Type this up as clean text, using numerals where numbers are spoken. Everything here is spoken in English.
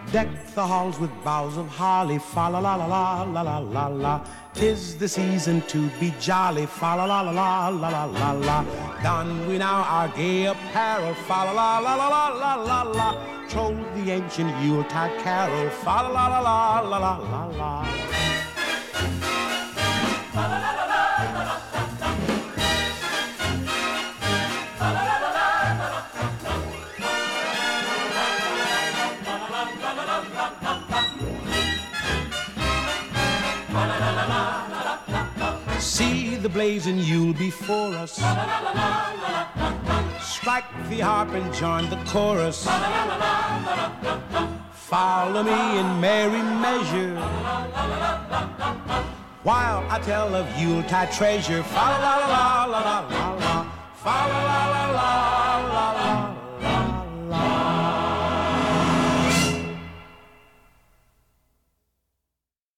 Deck the halls with boughs of holly, fa la la la la la la la la. 'Tis the season to be jolly, fa la la la la la la la la. Don we now our gay apparel, fa la la la la la la la la. Troll the ancient Yuletide carol, fa la la la la la la la la. See the blazing Yule before us. Strike the harp and join the chorus. Follow me in merry measure while I tell of Yuletide treasure. Fa la la la la la la, fa la la la la.